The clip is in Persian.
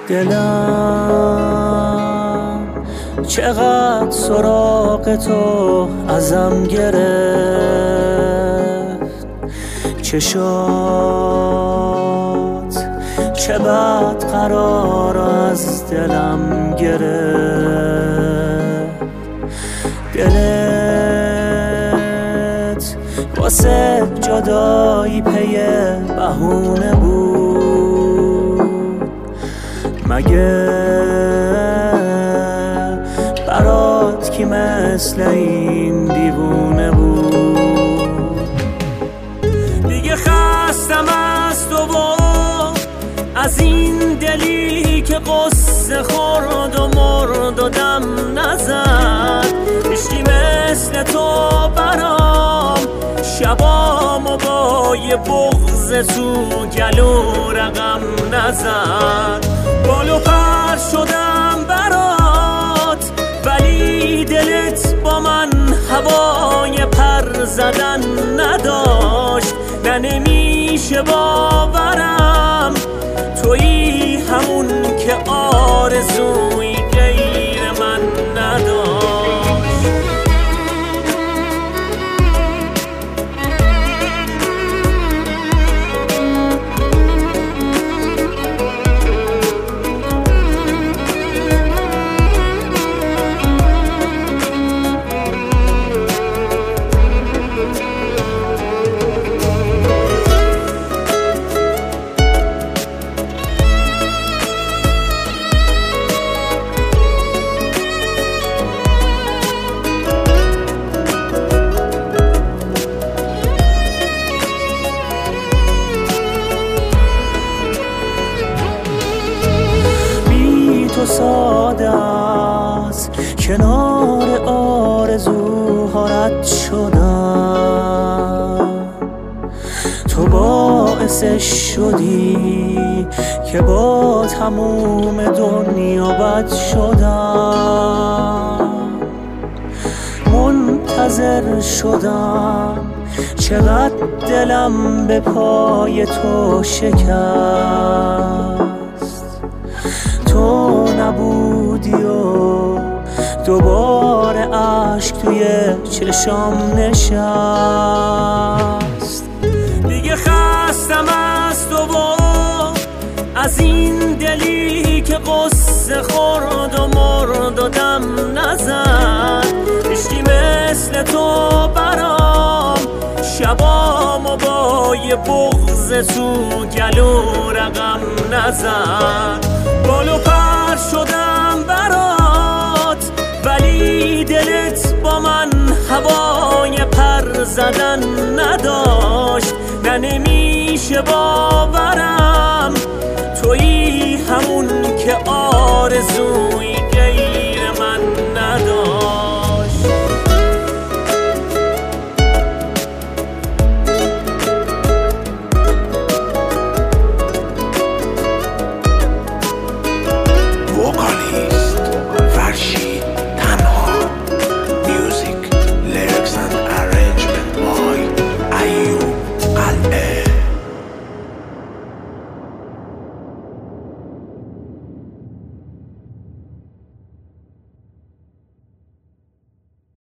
دلم چقدر سراغ تو ازم گرفت، چشات چه بد قرار از دلم گرفت. دلت واسه جدایی پی بهونه بود مگه؟ برات کی مثل این دیوونه بود؟ دیگه خستم از تو و از این دلی که قصه خورد و مرد و دم نزد. عشقی مثل تو برام شبامو با یه بغض تو گلو رقم نزد. بالو پر شدم برات ولی دلت با من هوای پر زدن نداشت. نه نمیشه باورم تویی همون که آرزوی غیر من نداشت. تو ساده است کنار آرزوها رد شدم، تو باعثش شدی که با تموم دنیا بد شدم. منتظر شدم چقدر دلم به پای تو شکست، تو نبودی و دوباره اشک توی چشام نشست. دیگه خستم از تو و از این دلی که قصه خورد و مرد و دم نزد. عشقی مثل تو برام شبامو با یه بغض تو گلو رقم نزد. بالو پر شدم برات ولی دلت با من هوای پر زدن نداشت. نه نمیشه باورم تویی